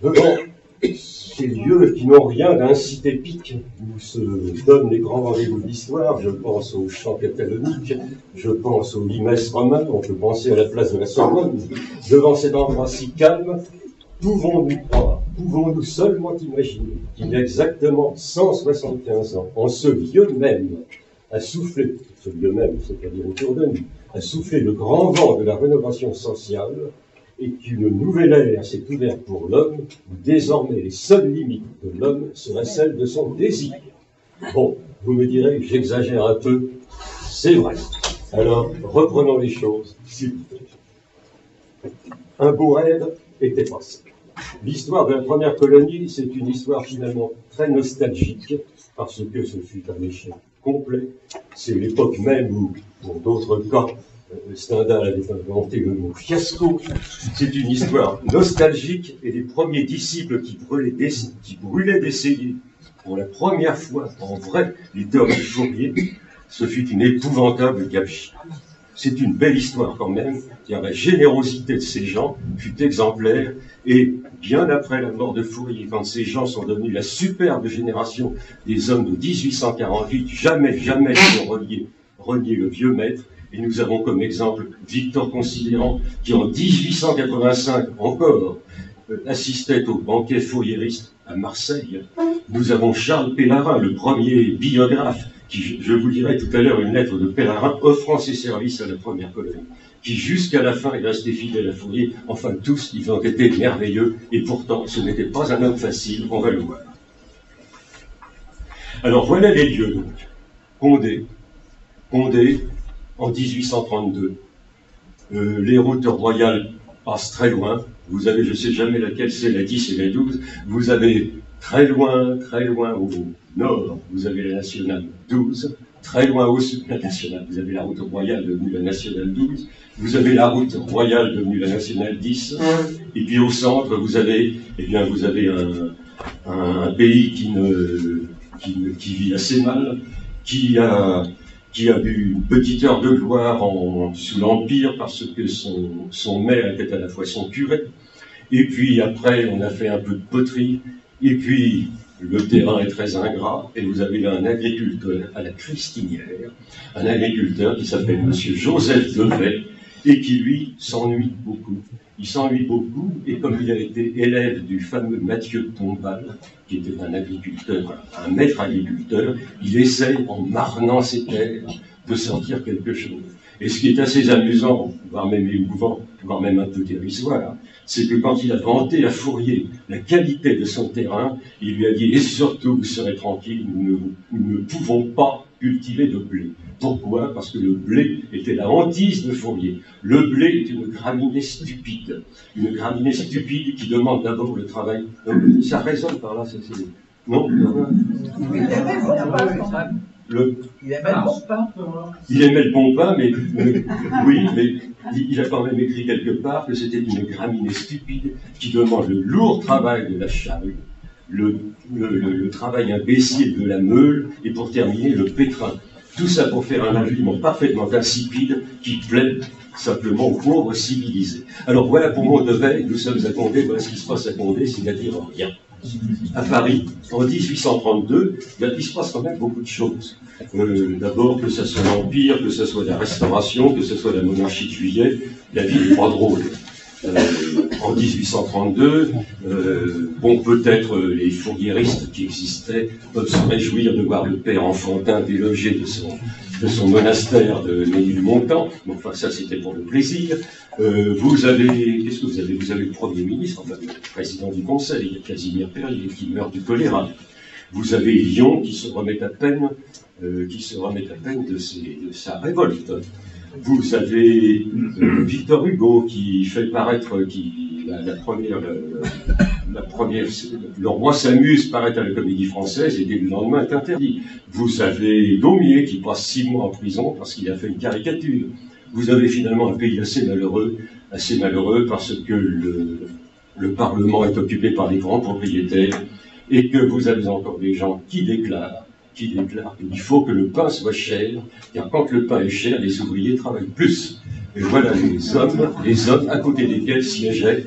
devant ces lieux qui n'ont rien d'un site épique où se donnent les grands rendez-vous de l'histoire, je pense aux champs cataloniques, je pense aux limes romains, on peut penser à la place de la Sorbonne, devant cet endroit si calme, pouvons-nous croire, pouvons-nous seulement imaginer qu'il y a exactement 175 ans, en ce lieu même, a soufflé, ce lieu même, c'est-à-dire autour de nous, a soufflé le grand vent de la rénovation sociale, et qu'une nouvelle ère s'est ouverte pour l'homme, où désormais les seules limites de l'homme seraient celles de son désir. Bon, vous me direz que j'exagère un peu, c'est vrai. Alors, reprenons les choses, s'il vous plaît. Un beau rêve était passé. L'histoire de la première colonie, c'est une histoire finalement très nostalgique, parce que ce fut un échec complet. C'est l'époque même où, pour d'autres cas, Stendhal avait inventé le mot fiasco. C'est une histoire nostalgique et les premiers disciples qui brûlaient d'essayer pour la première fois en vrai les théories de Fourier, ce fut une épouvantable gabegie. C'est une belle histoire quand même, car la générosité de ces gens fut exemplaire et bien après la mort de Fourier, quand ces gens sont devenus la superbe génération des hommes de 1848, jamais ils n'ont renié le vieux maître. Et nous avons comme exemple Victor Considérant, qui en 1885 encore assistait au banquet fourriériste à Marseille. Nous avons Charles Pélarin, le premier biographe, qui, je vous lirai tout à l'heure une lettre de Pélarin offrant ses services à la première colonie, qui jusqu'à la fin est resté fidèle à Fourier. Enfin, tous, ils ont été merveilleux, et pourtant, ce n'était pas un homme facile, on va le voir. Alors, voilà les lieux, donc. Condé, en 1832. Les routes royales passent très loin. Vous avez, je ne sais jamais laquelle c'est, la 10 et la 12. Vous avez très loin au nord, vous avez la nationale 12. Très loin au sud, la nationale, vous avez la route royale devenue la nationale 12. Vous avez la route royale devenue la nationale 10. Et puis au centre, vous avez un pays qui vit assez mal, qui a eu une petite heure de gloire sous l'Empire parce que son maire était à la fois son curé. Et puis après, on a fait un peu de poterie. Et puis, le terrain est très ingrat. Et vous avez là un agriculteur à la Cristinière, un agriculteur qui s'appelle M. Joseph Devet et qui, lui, s'ennuie beaucoup. Il s'ennuie beaucoup, et comme il a été élève du fameux Mathieu de Tombal, qui était un agriculteur, un maître agriculteur, il essaye, en marnant ses terres, de sortir quelque chose. Et ce qui est assez amusant, voire même émouvant, voire même un peu dérisoire, c'est que quand il a vanté à Fourier la qualité de son terrain, il lui a dit « Et surtout, vous serez tranquille, nous ne pouvons pas cultiver de blé. » Pourquoi? Parce que le blé était la hantise de Fourier. Le blé est une graminée stupide. Une graminée stupide qui demande d'abord le travail. Ça résonne par là, non? Il aimait le bon pain. Il aimait le bon pain, mais il a quand même écrit quelque part que c'était une graminée stupide qui demande le lourd travail de la charrue, le travail imbécile de la meule, et pour terminer, le pétrin. Tout ça pour faire un aliment parfaitement insipide qui plaît simplement aux pauvres civilisés. Alors voilà pour Montevet, nous sommes à Condé, voilà ce qui se passe à Condé, c'est-à-dire rien. À Paris, en 1832, il se passe quand même beaucoup de choses. D'abord, que ce soit l'Empire, que ce soit la Restauration, que ce soit la monarchie de Juillet, la vie n'est pas drôle. En 1832, peut-être les fourriéristes qui existaient peuvent se réjouir de voir le père Enfantin délogé de son monastère de Ménilmontant. Enfin, ça, c'était pour le plaisir. Vous avez le Premier ministre, enfin, le président du Conseil, Casimir Perier, qui meurt du choléra. Vous avez Lyon qui se remet à peine de sa révolte. Vous avez Victor Hugo qui fait paraître le roi s'amuse paraît à la Comédie Française et dès le lendemain est interdit. Vous avez Daumier qui passe 6 mois en prison parce qu'il a fait une caricature. Vous avez finalement un pays assez malheureux parce que le Parlement est occupé par les grands propriétaires et que vous avez encore des gens qui déclarent qu'il faut que le pain soit cher, car quand le pain est cher, les ouvriers travaillent plus. Et voilà les hommes à côté desquels siégeait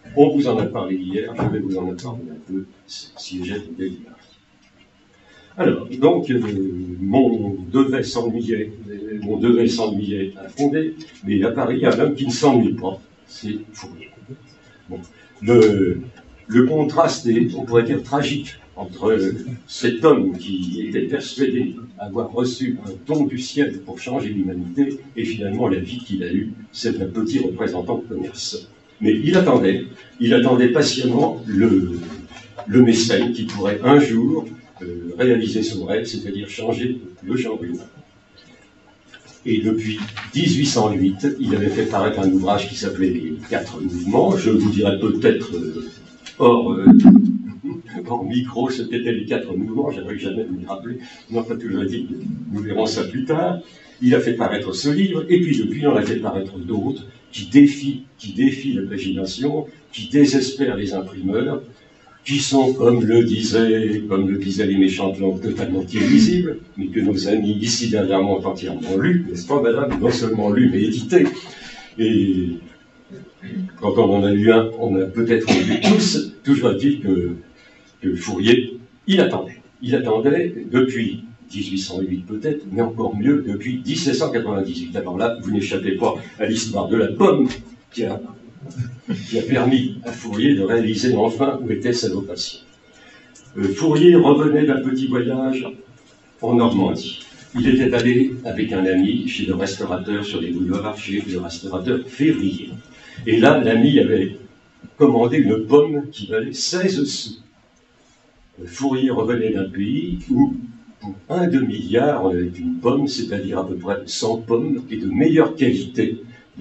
On vous en a parlé hier, je vais vous en parler un peu, si j'ai de délire. Alors, donc, mon devait s'ennuyer à fonder, mais à Paris, il y a un homme qui ne s'ennuie pas, c'est Fourier. Bon. Le contraste est, on pourrait dire, tragique entre cet homme qui était persuadé avoir reçu un don du ciel pour changer l'humanité et finalement la vie qu'il a eue, c'est d'un petit représentant de commerce. Mais il attendait patiemment le mécène qui pourrait un jour réaliser son rêve, c'est-à-dire changer le genre humain. Et depuis 1808, il avait fait paraître un ouvrage qui s'appelait Les 4 mouvements. Je vous dirai peut-être hors micro ce qu'étaient les 4 mouvements, j'avais jamais me rappeler, non pas toujours dit, nous verrons ça plus tard. Il a fait paraître ce livre, et puis depuis, il en a fait paraître d'autres qui défient l'imagination, qui désespèrent les imprimeurs, qui sont, comme le disaient les méchantes langues, totalement illisibles, mais que nos amis ici derrière moi ont entièrement lu, n'est-ce pas, madame? Non seulement lu, mais édité. Et quand on en a lu un, on a peut-être lu tous, toujours dit que Fourier, il attendait depuis 1808 peut-être, mais encore mieux depuis 1798. Alors là, vous n'échappez pas à l'histoire de la pomme qui a permis à Fourier de réaliser enfin où était sa vocation. Fourier revenait d'un petit voyage en Normandie. Il était allé avec un ami chez le restaurateur sur les boulevards, chez le restaurateur Février. Et là, l'ami avait commandé une pomme qui valait 16 sous. Fourier revenait d'un pays où, pour 1 demi-liard, on avait une pomme, c'est-à-dire à peu près 100 pommes, et de meilleure qualité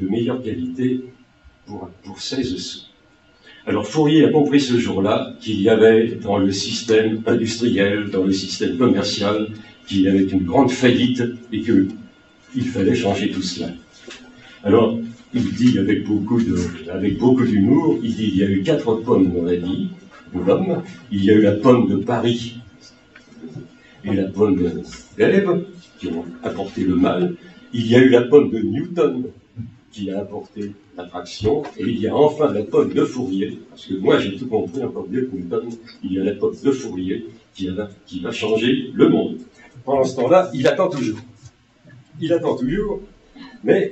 pour 16 sous. Alors Fourier a compris ce jour-là qu'il y avait dans le système industriel, dans le système commercial, qu'il y avait une grande faillite et qu'il fallait changer tout cela. Alors, il dit avec beaucoup d'humour, il dit il y a eu 4 pommes dans la vie de l'homme, il y a eu la pomme de Paris et la pomme d'Ève, qui ont apporté le mal, il y a eu la pomme de Newton, qui a apporté l'attraction, et il y a enfin la pomme de Fourier, parce que moi j'ai tout compris encore mieux que Newton, il y a la pomme de Fourier qui va changer le monde. Pendant ce temps-là, il attend toujours, mais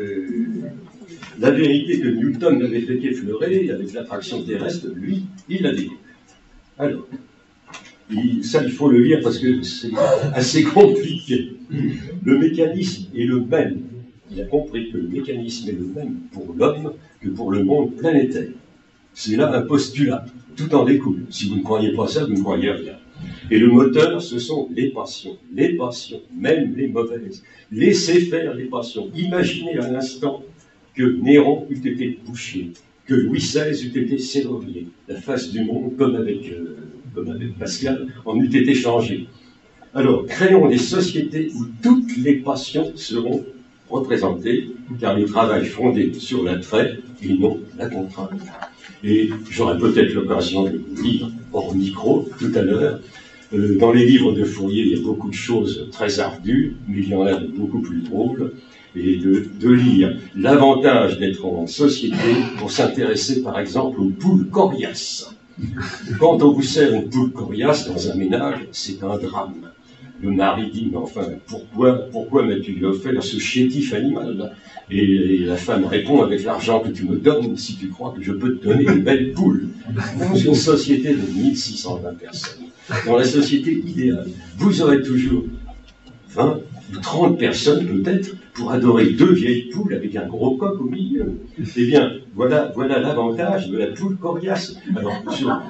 la vérité que Newton n'avait fait qu'effleurer avec l'attraction terrestre, lui, il l'a découvert. Alors, ça il faut le lire parce que c'est assez compliqué. Le mécanisme est le même. Il a compris que le mécanisme est le même pour l'homme que pour le monde planétaire. C'est là un postulat. Tout en découle. Si vous ne croyez pas ça, vous ne croyez rien. Et le moteur, ce sont les passions, même les mauvaises. Laissez faire les passions. Imaginez un instant que Néron eût été boucher, que Louis XVI eût été serrurier. La face du monde, comme avec Pascal, en eût été changée. Alors, créons des sociétés où toutes les passions seront représentées, car le travail fondé sur l'attrait et non la contrainte. Et j'aurai peut-être l'occasion de vous lire hors micro tout à l'heure. Dans les livres de Fourier, il y a beaucoup de choses très ardues, mais il y en a de beaucoup plus drôles, et de lire l'avantage d'être en société pour s'intéresser par exemple aux poules coriaces. Quand on vous sert une poule coriace dans un ménage, c'est un drame. Le mari dit, mais enfin, pourquoi m'as-tu offert ce chétif animal? Et la femme répond, avec l'argent que tu me donnes, si tu crois que je peux te donner une belle poule. Dans une société de 1620 personnes, dans la société idéale, vous aurez toujours 20 ou 30 personnes peut-être pour adorer 2 vieilles poules avec un gros coq au milieu. Eh bien, voilà l'avantage de la poule coriace. Alors,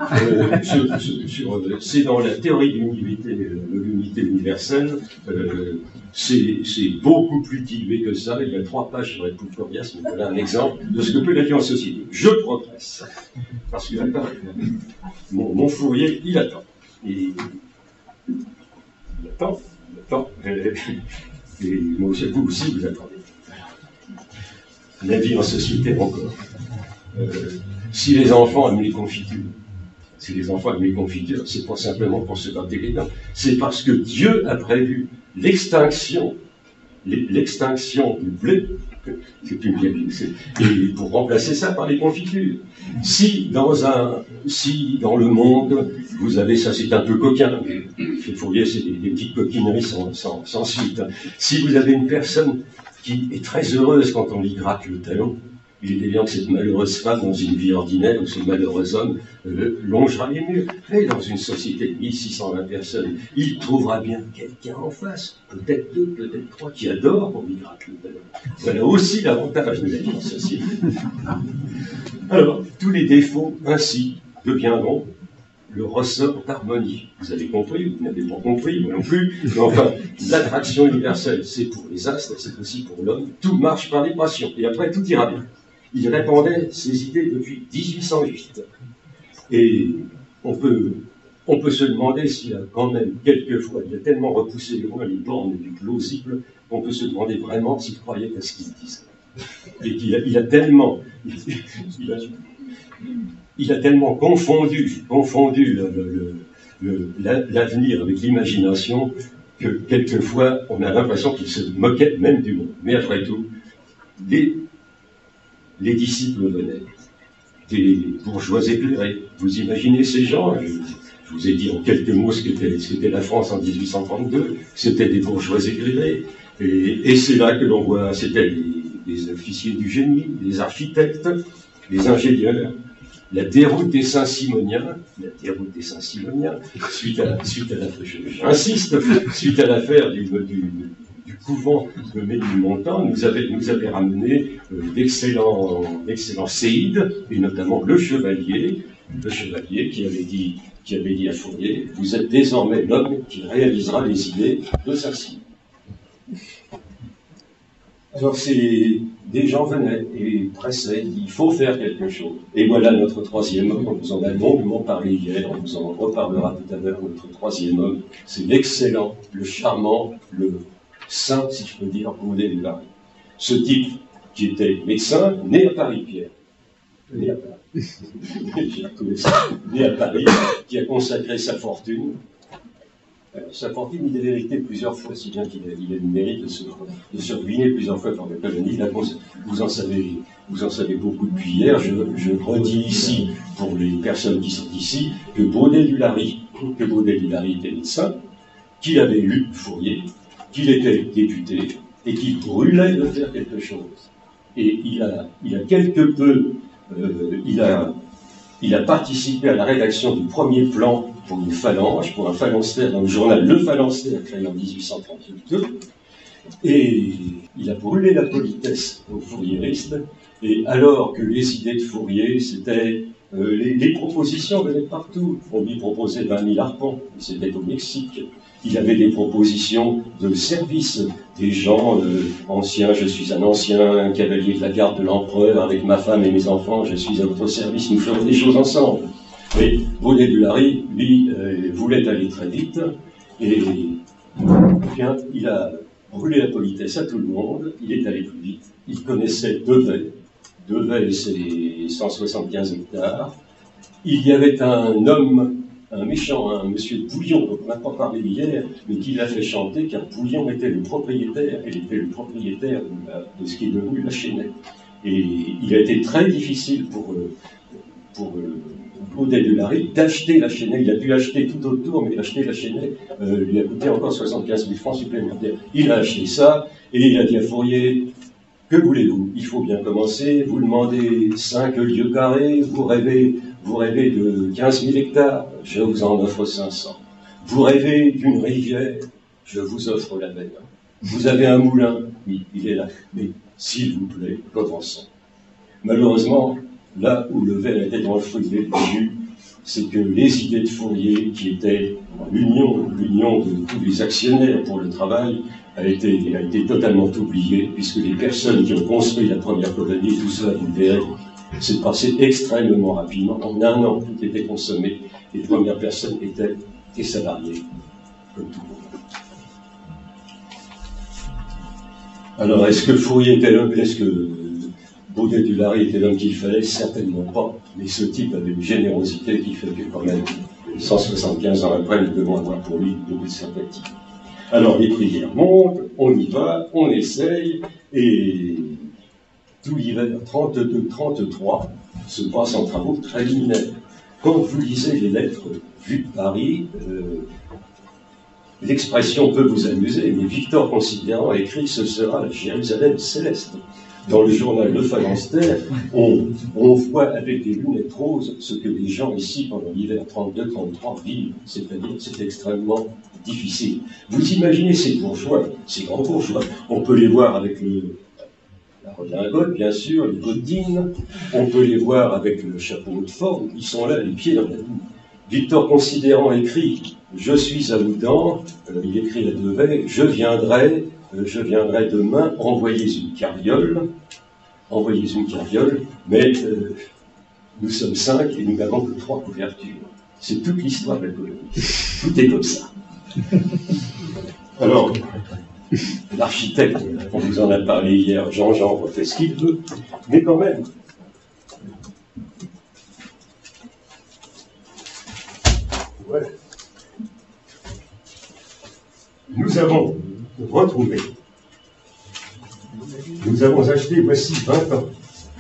c'est dans la théorie de l'unité universelle, c'est beaucoup plus dilué que ça. Il y a 3 pages sur la poule coriace, mais voilà un exemple de ce que peut la vie en société. Je progresse. Parce que mon Fourier, il attend. Et il attend. Et moi aussi, vous aussi, vous attendez. La vie en société encore. Si les enfants aiment les confitures, c'est pas simplement pour se gratter les dents, c'est parce que Dieu a prévu l'extinction du blé C'est une vieille. Et pour remplacer ça par les confitures. Si dans le monde, vous avez, ça c'est un peu coquin, chez Fourier c'est des petites coquineries sans suite. Si vous avez une personne qui est très heureuse quand on lui gratte le talon, il est évident que cette malheureuse femme, dans une vie ordinaire, ou ce malheureux homme, longera les murs. Mais dans une société de 1620 personnes, il trouvera bien quelqu'un en face, peut-être 2, peut-être 3, qui adore qu'on lui gratte le talon. Voilà aussi l'avantage de la vie en société. Alors, tous les défauts, ainsi, deviendront le ressort d'harmonie. Vous avez compris, vous n'avez pas compris, moi non plus. Mais enfin, l'attraction universelle, c'est pour les astres, c'est aussi pour l'homme. Tout marche par l'équation, et après, tout ira bien. Il répandait ses idées depuis 1808. Et on peut se demander s'il a quand même, quelquefois, il a tellement repoussé loin les bornes du plausible, qu'on peut se demander vraiment s'il croyait à ce qu'il disait. Et qu'il a tellement... Il a tellement confondu l'avenir avec l'imagination que quelquefois on a l'impression qu'il se moquait même du monde. Mais après tout, les disciples venaient, des bourgeois éclairés. Vous imaginez ces gens, je vous ai dit en quelques mots ce qu'était la France en 1832, c'était des bourgeois éclairés. Et c'est là que l'on voit, c'était des officiers du génie, des architectes, des ingénieurs. La déroute des Saint-Simoniens, suite à j'insiste, suite à l'affaire du couvent de Ménilmontant, nous avait ramené d'excellents séides, et notamment le chevalier qui avait dit à Fourier, vous êtes désormais l'homme qui réalisera les idées de Saint-Simon. Alors des gens venaient et pressaient, il faut faire quelque chose. Et voilà notre troisième homme, on vous en a longuement parlé hier, on vous en reparlera tout à l'heure, notre troisième homme, c'est l'excellent, le charmant, le saint, si je peux dire, Baudet du Larry. Ce type qui était médecin, né à Paris, Pierre. Né à Paris. J'ai retrouvé ça. Né à Paris, qui a consacré sa fortune. Sa fortune, il a hérité plusieurs fois, si bien qu'il a eu le mérite de se ruiner plusieurs fois par la colonie. Vous en savez beaucoup depuis hier. Je redis ici, pour les personnes qui sont ici, que Baudet du Larry était médecin, qu'il avait lu Fourier, qu'il était député, et qu'il brûlait de faire quelque chose. Et il a quelque peu, il a participé à la rédaction du premier plan pour une phalange, pour un phalanstère dans le journal Le Phalanstère, créé en 1838, et il a brûlé la politesse aux fourriéristes, et alors que les idées de Fourier, c'était... les propositions venaient de partout. On lui proposait 20 000 arpents, c'était au Mexique. Il avait des propositions de service, des gens anciens, je suis un ancien cavalier de la garde de l'empereur, avec ma femme et mes enfants, je suis à votre service, nous ferons des choses ensemble. Mais Baudet du Larry, lui, voulait aller très vite, et bien, il a brûlé la politesse à tout le monde, il est allé plus vite, il connaissait Devey, c'est 175 hectares. Il y avait un homme, un méchant, un monsieur Bouillon, dont on n'a pas parlé hier, mais qui l'a fait chanter, car Bouillon était le propriétaire, de ce qui est devenu la Chênaie. Et il a été très difficile pour Baudet du Larry d'acheter la Chênaie. Il a dû acheter tout autour, mais acheter la Chênaie lui a coûté encore 75 000 francs supplémentaires. Il a acheté ça, et il a dit à Fourier, que voulez-vous? Il faut bien commencer. Vous demandez 5 lieues carrées, vous rêvez de 15 000 hectares, je vous en offre 500. Vous rêvez d'une rivière, je vous offre la mer. Vous avez un moulin, oui, il est là, mais s'il vous plaît, commençons. Malheureusement, là où le verre était dans le fruit du jus, c'est que les idées de Fourier, qui étaient l'union de tous les actionnaires pour le travail, a été totalement oubliée, puisque les personnes qui ont construit la première colonie, tout cela, vous le verrez, c'est passé extrêmement rapidement. En un an, tout était consommé. Les premières personnes étaient des salariés, comme tout le monde. Alors, est-ce que Fourier était l'homme, est-ce que Baudet du Larry était l'homme qu'il fallait? Certainement pas. Mais ce type avait une générosité qui fait que quand même, 175 ans après, nous devons avoir pour lui beaucoup de sympathie. Alors, les prières montent, on y va, on essaye, et tout l'hiver 32-33 se passe en travaux très liminaires. Quand vous lisez les lettres vues de Paris, l'expression peut vous amuser, mais Victor Considérant a écrit « Ce sera la Jérusalem céleste ». Dans le journal Le Phalanstère, on voit avec des lunettes roses ce que les gens ici, pendant l'hiver 32-33, vivent. C'est-à-dire, c'est extrêmement difficile. Vous imaginez ces bourgeois, ces grands bourgeois, on peut les voir avec la redingote, bien sûr, les bottines, on peut les voir avec le chapeau de forme, ils sont là, les pieds dans la boue. Victor Considérant écrit « Je suis à Oudan », il écrit à Devey « Je viendrai demain, envoyez une carriole, mais nous sommes 5 et nous n'avons que 3 couvertures. » C'est toute l'histoire de la colonie. Tout est comme ça. Alors, l'architecte, on vous en a parlé hier, Jean-Jean refait ce qu'il veut, mais quand même, voilà. Nous avons retrouvé, nous avons acheté, voici 20 ans,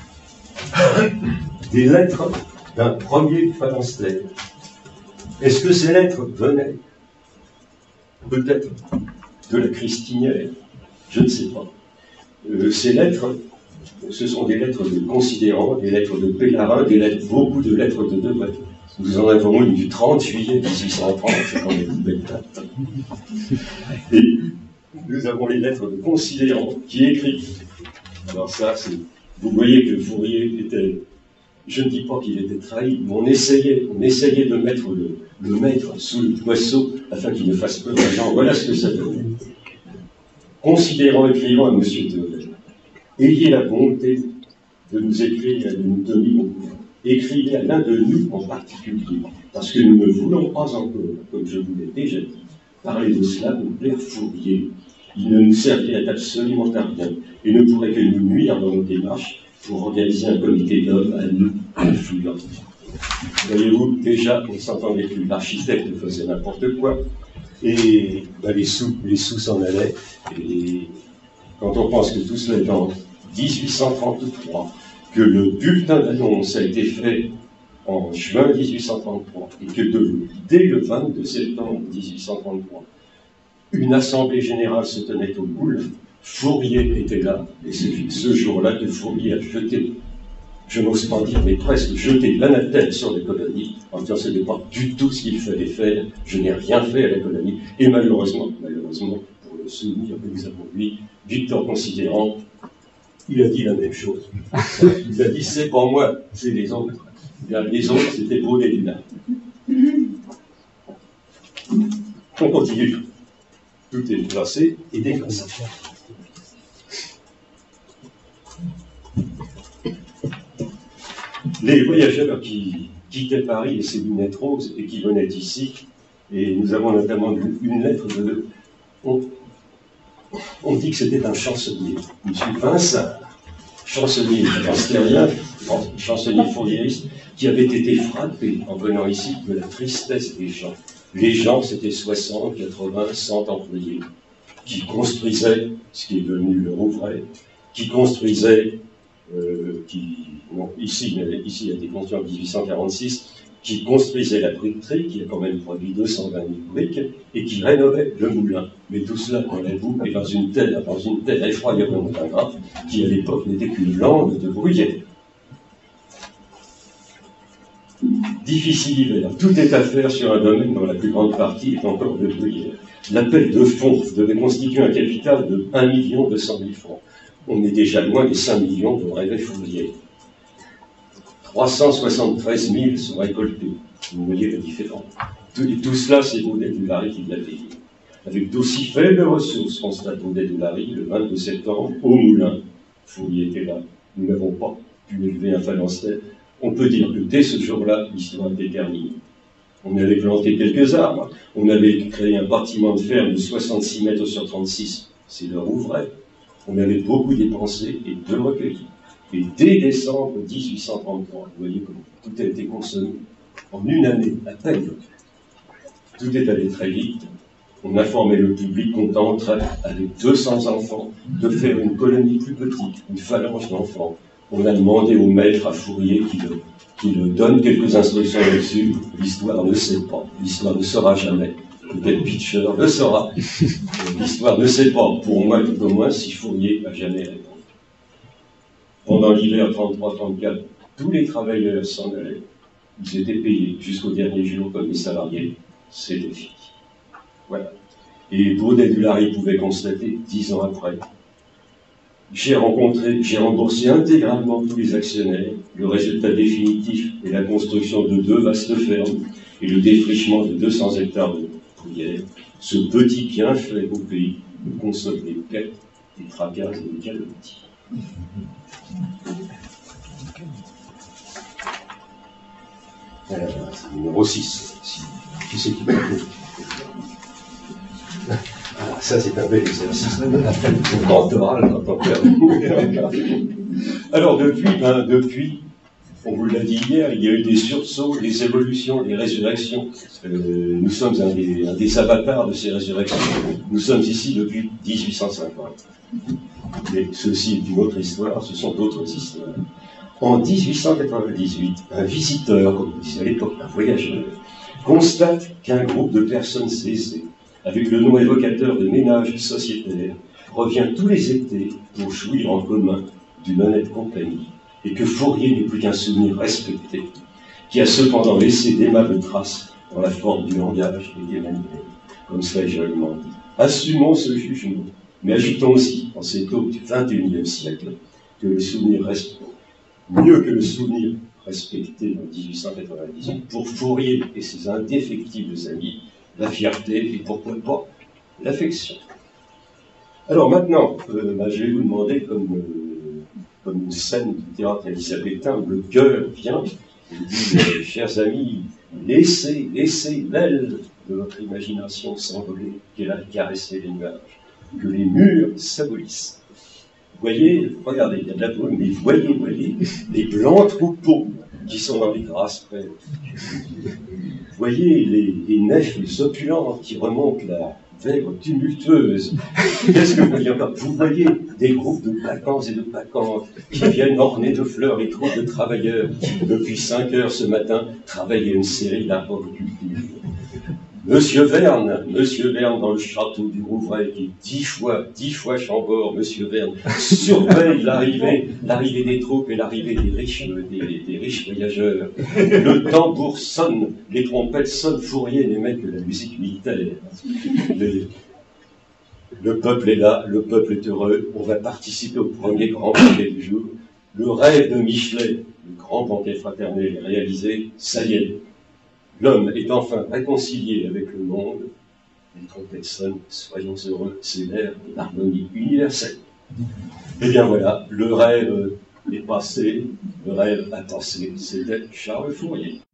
des lettres d'un premier phalanstère. Est-ce que ces lettres venaient peut-être de la Christinière? Je ne sais pas. Ces lettres, ce sont des lettres de Considérant, des lettres de Pélarin, beaucoup de lettres de Devey. Nous en avons une du 30 juillet 1830, c'est quand même une belle date. Et nous avons les lettres de Considérant qui écrit. Alors ça, vous voyez que Fourier était, je ne dis pas qu'il était trahi, mais on essayait de mettre le maître sous le boisseau afin qu'il ne fasse peur aux gens. Voilà ce que ça donnait. Considérant, écrivant à M. Devey, ayez la bonté de nous écrire et de nous donner mon courant. Écrivez à l'un de nous en particulier, parce que nous ne voulons pas encore, comme je vous l'ai déjà dit, parler de cela au père Fourier. Il ne nous servirait absolument à rien et ne pourrait que nous nuire dans nos démarches pour organiser un comité d'hommes à nous influents. Voyez-vous, déjà, on s'entendait plus. L'architecte faisait n'importe quoi et les sous s'en allaient. Et quand on pense que tout cela est en 1833, que le bulletin d'annonce a été fait en juin 1833 et que dès le 22 septembre 1833, une assemblée générale se tenait au Moule, Fourier était là, et c'est ce jour-là que Fourier a jeté, je n'ose pas dire, mais presque jeté l'anathème sur les colonies, en disant que ce n'est pas du tout ce qu'il fallait faire, je n'ai rien fait à la colonie, et malheureusement, pour le souvenir que nous avons lui, Victor Considérant, il a dit la même chose. Il a dit, c'est pas moi, c'est les autres. Les autres, c'était Baudelaire. On continue. Tout est placé et déclassé. Les voyageurs qui quittaient Paris et ses lunettes roses et qui venaient ici, et nous avons notamment une lettre de... On dit que c'était un chansonnier, M. Vincent, chansonnier phalanstérien, chansonnier fourieriste, qui avait été frappé en venant ici de la tristesse des gens. Les gens, c'était 60, 80, 100 employés, qui construisaient, ce qui est devenu le Rouvray, qui construisaient, ici il a été construit en 1846, qui construisait la briqueterie, qui a quand même produit 220 000 briques, et qui rénovait le moulin. Mais tout cela dans la boue et dans une telle effroyablement ingrate, qui à l'époque n'était qu'une lande de bruyère. Difficile hiver, tout est à faire sur un domaine dont la plus grande partie est encore de bruyère. L'appel de fonds devait constituer un capital de 1 200 000 francs. On est déjà loin des 5 millions dont rêvait Fourier. 373 000 sont récoltés. Vous voyez la différence. Tout cela, c'est Baudet du Lary qui l'a payé. Avec d'aussi faibles ressources, constate Baudet du Lary le 22 septembre, au Moulin. Fourier était là. Nous n'avons pas pu élever un phalanstère. On peut dire que dès ce jour-là, l'histoire était terminée. On avait planté quelques arbres. On avait créé un bâtiment de ferme de 66 mètres sur 36. C'est le Rouvray. On avait beaucoup dépensé et peu recueilli. Et dès décembre 1833, vous voyez comment tout a été consommé en une année, à peine. Tout est allé très vite. On informait le public qu'on tenterait, avec 200 enfants, de faire une colonie plus petite, une phalange d'enfants. On a demandé au maître à Fourier qu'il donne quelques instructions là-dessus. L'histoire ne sait pas, l'histoire ne saura jamais. Peut-être Pitcher le saura. L'histoire ne sait pas, pour moi tout au moins, si Fourier n'a jamais répondu. Pendant l'hiver 33-34, tous les travailleurs s'en allaient. Ils étaient payés jusqu'au dernier jour comme des salariés. C'était fini. Voilà. Et Baudet-Dulary pouvait constater, 10 ans après, j'ai remboursé intégralement tous les actionnaires. Le résultat définitif est la construction de 2 vastes fermes et le défrichement de 200 hectares de bruyères. Ce petit bienfait au pays nous console des pertes, des tracas et des calamités. Alors, c'est le numéro 6. Qui c'est qui peut le Ah, ça, c'est un bel exercice. On tentera, Alors, depuis, on vous l'a dit hier, il y a eu des sursauts, des évolutions, des résurrections. Nous sommes un des avatars de ces résurrections. Nous sommes ici depuis 1850. Mais ceci est une autre histoire, ce sont d'autres histoires. En 1898, un visiteur, comme on disait à l'époque, un voyageur, constate qu'un groupe de personnes aisées, avec le nom évocateur de ménage sociétaire, revient tous les étés pour jouir en commun d'une honnête compagnie, et que Fourier n'est plus qu'un souvenir respecté, qui a cependant laissé d'aimables traces dans la forme du langage et des manières, comme cela est joliment dit. Assumons ce jugement, mais ajoutons aussi, en cette aube du XXIe siècle, que le souvenir reste mieux que le souvenir respecté en 1898, pour Fourier et ses indéfectibles amis, la fierté et pourquoi pas l'affection. Alors maintenant, je vais vous demander, comme une scène du théâtre élisabétain où le cœur vient et dit, chers amis, laissez l'aile de votre imagination s'envoler, qu'elle a caressé les nuages, que les murs s'abolissent. Voyez, regardez, il y a de la brume, mais voyez les blancs troupeaux qui sont dans les grasses près. Voyez les nefs opulentes qui remontent la vèvre tumultueuse. Qu'est-ce que vous voyez encore? Vous voyez des groupes de bacchants et de bacchantes qui viennent orner de fleurs les troupes de travailleurs qui, depuis 5 heures ce matin, travaillaient une série d'arboriculture. Monsieur Verne dans le château du Rouvray, qui est 10 fois Chambord, Monsieur Verne, surveille l'arrivée des troupes et l'arrivée des riches voyageurs. Le tambour sonne, les trompettes sonnent, Fourier n'aimait que la musique militaire. Le peuple est là, le peuple est heureux, on va participer au premier grand banquet du jour. Le rêve de Michelet, le grand banquet fraternel est réalisé, ça y est. L'homme est enfin réconcilié avec le monde. Les trompettes sonnent, soyons heureux, c'est l'ère de l'harmonie universelle. Eh bien voilà, le rêve est passé, le rêve a passé, c'était Charles Fourier.